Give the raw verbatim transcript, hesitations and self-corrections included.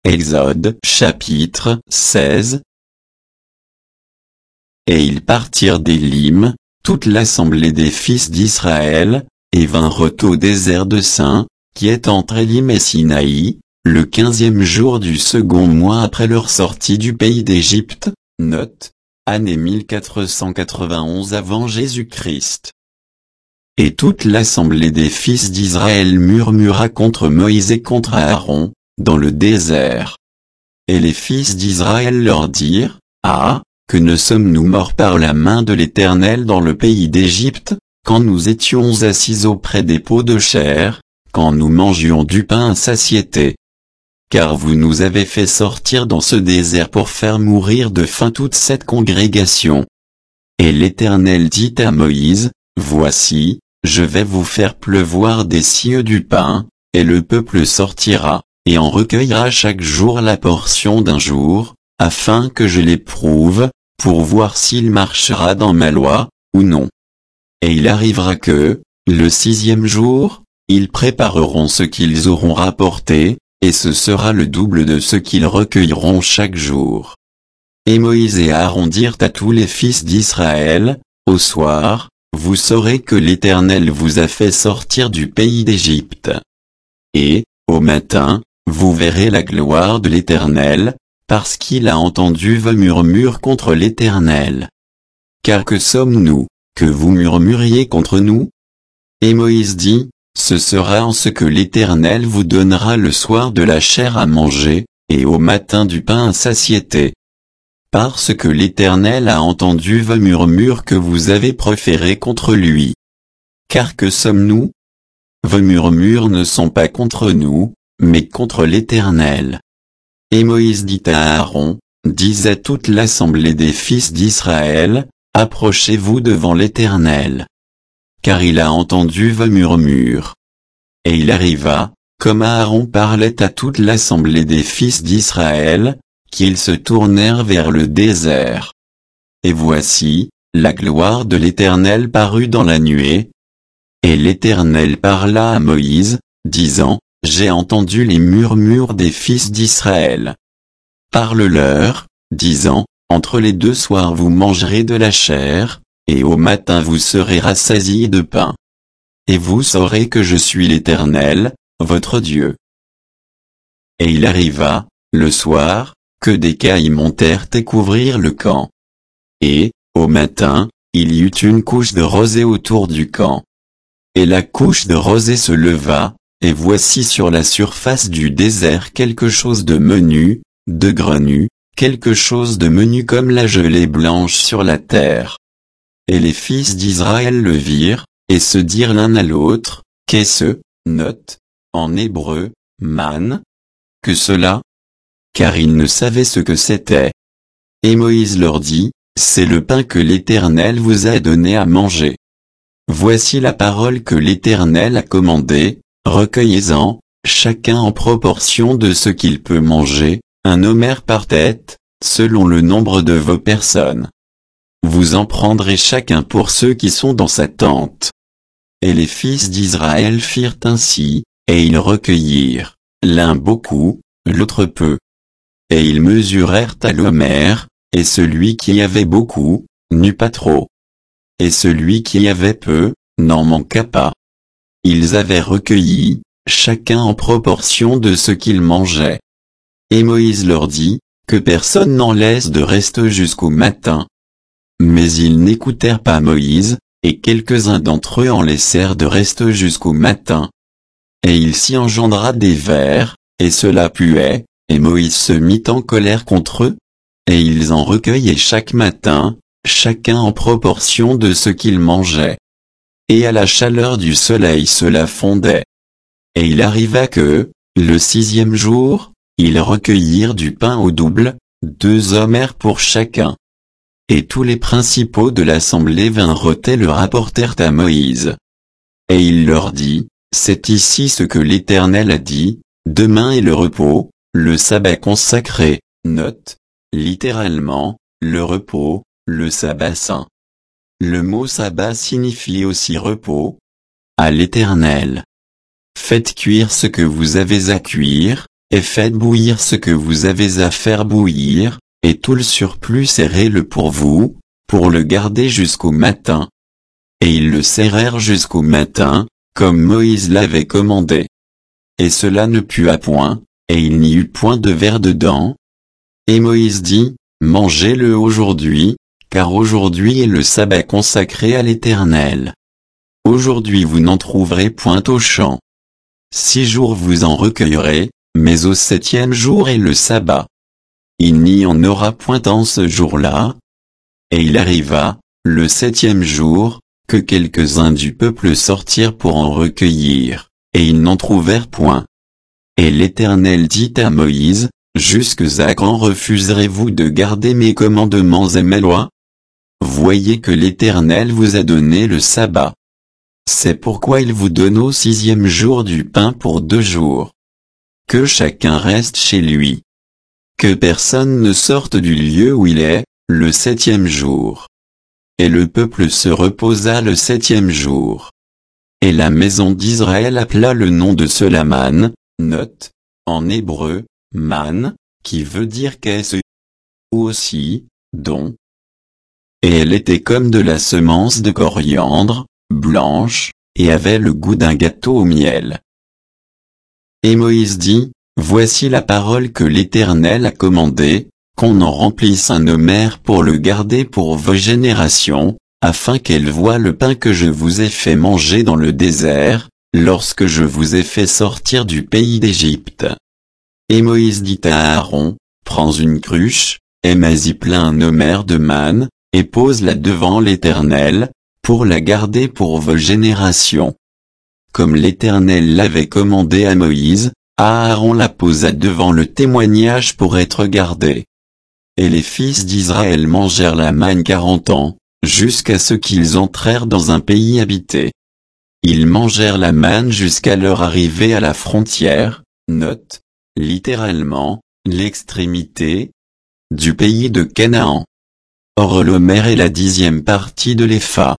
Exode chapitre seize. Et ils partirent d'Élim, toute l'assemblée des fils d'Israël, et vinrent au désert de Sin, qui est entre Élim et Sinaï, le quinzième jour du second mois après leur sortie du pays d'Égypte, note, année mille quatre cent quatre-vingt-onze avant Jésus-Christ. Et toute l'assemblée des fils d'Israël murmura contre Moïse et contre Aaron, dans le désert. Et les fils d'Israël leur dirent, Ah, que ne sommes-nous morts par la main de l'Éternel dans le pays d'Égypte, quand nous étions assis auprès des pots de chair, quand nous mangions du pain à satiété. Car vous nous avez fait sortir dans ce désert pour faire mourir de faim toute cette congrégation. Et l'Éternel dit à Moïse, Voici, je vais vous faire pleuvoir des cieux du pain, et le peuple sortira, et en recueillera chaque jour la portion d'un jour, afin que je l'éprouve, pour voir s'il marchera dans ma loi, ou non. Et il arrivera que, le sixième jour, ils prépareront ce qu'ils auront rapporté, et ce sera le double de ce qu'ils recueilleront chaque jour. Et Moïse et Aaron dirent à tous les fils d'Israël, Au soir, vous saurez que l'Éternel vous a fait sortir du pays d'Égypte. Et, au matin, vous verrez la gloire de l'Éternel, parce qu'il a entendu vos murmures contre l'Éternel. Car que sommes-nous, que vous murmuriez contre nous? Et Moïse dit, Ce sera en ce que l'Éternel vous donnera le soir de la chair à manger, et au matin du pain à satiété. Parce que l'Éternel a entendu vos murmures que vous avez proférés contre lui. Car que sommes-nous? Vos murmures ne sont pas contre nous, mais contre l'Éternel. Et Moïse dit à Aaron, Dis à toute l'assemblée des fils d'Israël, Approchez-vous devant l'Éternel. Car il a entendu vos murmures. Et il arriva, comme Aaron parlait à toute l'assemblée des fils d'Israël, qu'ils se tournèrent vers le désert. Et voici, la gloire de l'Éternel parut dans la nuée. Et l'Éternel parla à Moïse, disant, J'ai entendu les murmures des fils d'Israël. Parle-leur, disant, Entre les deux soirs vous mangerez de la chair, et au matin vous serez rassasiés de pain. Et vous saurez que je suis l'Éternel, votre Dieu. Et il arriva, le soir, que des cailles montèrent et couvrirent le camp. Et, au matin, il y eut une couche de rosée autour du camp. Et la couche de rosée se leva, et voici sur la surface du désert quelque chose de menu, de grenu, quelque chose de menu comme la gelée blanche sur la terre. Et les fils d'Israël le virent, et se dirent l'un à l'autre, Qu'est-ce, note, en hébreu, man? Que cela? Car ils ne savaient ce que c'était. Et Moïse leur dit, C'est le pain que l'Éternel vous a donné à manger. Voici la parole que l'Éternel a commandée, recueillez-en, chacun en proportion de ce qu'il peut manger, un homère par tête, selon le nombre de vos personnes. Vous en prendrez chacun pour ceux qui sont dans sa tente. Et les fils d'Israël firent ainsi, et ils recueillirent, l'un beaucoup, l'autre peu. Et ils mesurèrent à l'homère, et celui qui avait beaucoup, n'eut pas trop. Et celui qui avait peu, n'en manqua pas. Ils avaient recueilli, chacun en proportion de ce qu'ils mangeaient. Et Moïse leur dit, que personne n'en laisse de reste jusqu'au matin. Mais ils n'écoutèrent pas Moïse, et quelques-uns d'entre eux en laissèrent de reste jusqu'au matin. Et il s'y engendra des vers, et cela puait, et Moïse se mit en colère contre eux. Et ils en recueillaient chaque matin, chacun en proportion de ce qu'il mangeait. Et à la chaleur du soleil cela fondait. Et il arriva que, le sixième jour, ils recueillirent du pain au double, deux homères pour chacun. Et tous les principaux de l'assemblée vinrent et le rapportèrent à Moïse. Et il leur dit, C'est ici ce que l'Éternel a dit, demain est le repos, le sabbat consacré, note, littéralement, le repos, le sabbat saint. Le mot sabbat signifie aussi repos. À l'Éternel. Faites cuire ce que vous avez à cuire, et faites bouillir ce que vous avez à faire bouillir, et tout le surplus serrez-le pour vous, pour le garder jusqu'au matin. Et ils le serrèrent jusqu'au matin, comme Moïse l'avait commandé. Et cela ne pua point, et il n'y eut point de verre dedans. Et Moïse dit, mangez-le aujourd'hui, car aujourd'hui est le sabbat consacré à l'Éternel. Aujourd'hui vous n'en trouverez point au champ. Six jours vous en recueillerez, mais au septième jour est le sabbat. Il n'y en aura point en ce jour-là. Et il arriva, le septième jour, que quelques-uns du peuple sortirent pour en recueillir, et ils n'en trouvèrent point. Et l'Éternel dit à Moïse, jusques à quand refuserez-vous de garder mes commandements et mes lois? Voyez que l'Éternel vous a donné le sabbat. C'est pourquoi il vous donne au sixième jour du pain pour deux jours. Que chacun reste chez lui. Que personne ne sorte du lieu où il est, le septième jour. Et le peuple se reposa le septième jour. Et la maison d'Israël appela le nom de cela man, note, en hébreu, man, qui veut dire qu'est-ce, ou aussi, don. Et elle était comme de la semence de coriandre, blanche, et avait le goût d'un gâteau au miel. Et Moïse dit, voici la parole que l'Éternel a commandée, qu'on en remplisse un homère pour le garder pour vos générations, afin qu'elles voient le pain que je vous ai fait manger dans le désert, lorsque je vous ai fait sortir du pays d'Égypte. Et Moïse dit à Aaron, prends une cruche, et mets-y plein un homère de manne, et pose-la devant l'Éternel, pour la garder pour vos générations. Comme l'Éternel l'avait commandé à Moïse, Aaron la posa devant le témoignage pour être gardée. Et les fils d'Israël mangèrent la manne quarante ans, jusqu'à ce qu'ils entrèrent dans un pays habité. Ils mangèrent la manne jusqu'à leur arrivée à la frontière, note, littéralement, l'extrémité du pays de Canaan. Or l'homère est la dixième partie de l'épha.